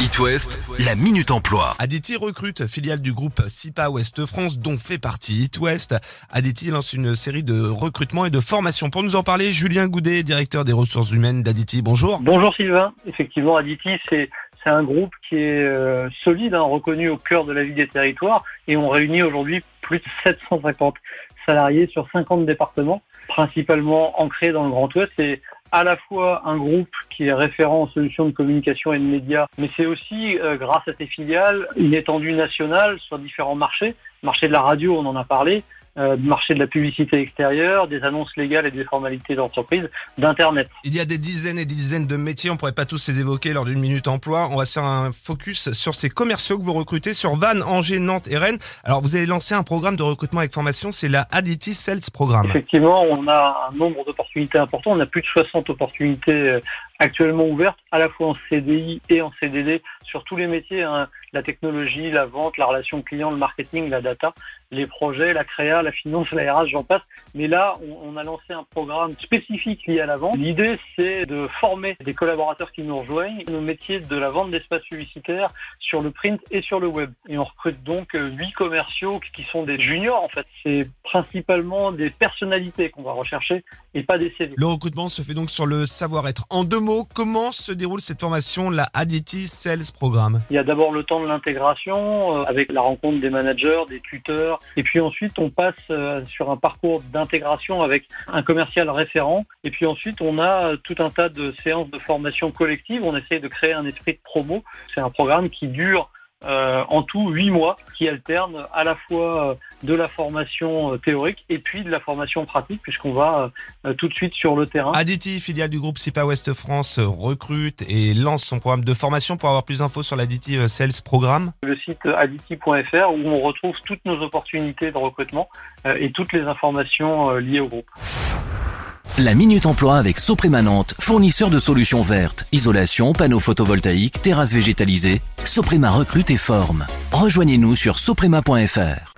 It West, la Minute Emploi. Aditi recrute, filiale du groupe SIPA Ouest France dont fait partie It West. Aditi lance une série de recrutements et de formations. Pour nous en parler, Julien Goudet, directeur des ressources humaines d'Aditi. Bonjour. Bonjour Sylvain. Effectivement, Aditi, c'est un groupe qui est solide, reconnu au cœur de la vie des territoires, et on réunit aujourd'hui plus de 750 salariés sur 50 départements, principalement ancrés dans le Grand Ouest. C'est à la fois un groupe qui est référent en solutions de communication et de médias, mais c'est aussi, grâce à ses filiales, une étendue nationale sur différents marchés. Marché de la radio, on en a parlé, marché de la publicité extérieure, des annonces légales et des formalités d'entreprise, d'Internet. Il y a des dizaines et des dizaines de métiers, on pourrait pas tous les évoquer lors d'une minute emploi. On va faire un focus sur ces commerciaux que vous recrutez sur Vannes, Angers, Nantes et Rennes. Alors vous avez lancé un programme de recrutement avec formation, c'est la Aditi Sales Programme. Effectivement, on a un nombre d'opportunités important, on a plus de 60 opportunités actuellement ouvertes, à la fois en CDI et en CDD, sur tous les métiers, la technologie, la vente, la relation client, le marketing, la data, les projets, la créa, la finance, la RH, j'en passe. Mais là, on a lancé un programme spécifique lié à la vente. L'idée, c'est de former des collaborateurs qui nous rejoignent nos métiers de la vente d'espaces publicitaires sur le print et sur le web. Et on recrute donc 8 commerciaux qui sont des juniors, en fait. C'est principalement des personnalités qu'on va rechercher et pas des CV. Le recrutement se fait donc sur le savoir-être. En 2 mots, comment se déroule cette formation, la Aditi Sales Programme? Il y a d'abord le temps de l'intégration, avec la rencontre des managers, des tuteurs. Et puis ensuite, on passe sur un parcours d'intégration avec un commercial référent. Et puis ensuite, on a tout un tas de séances de formation collective. On essaye de créer un esprit de promo. C'est un programme qui dure en tout 8 mois, qui alterne à la fois de la formation théorique et puis de la formation pratique, puisqu'on va tout de suite sur le terrain. Aditi, filiale du groupe SIPA Ouest France, recrute et lance son programme de formation. Pour avoir plus d'infos sur l'Aditi Sales Programme, le site aditi.fr, où on retrouve toutes nos opportunités de recrutement et toutes les informations liées au groupe. La Minute Emploi avec Soprema Nantes, fournisseur de solutions vertes, isolation, panneaux photovoltaïques, terrasses végétalisées. Soprema recrute et forme. Rejoignez-nous sur soprema.fr.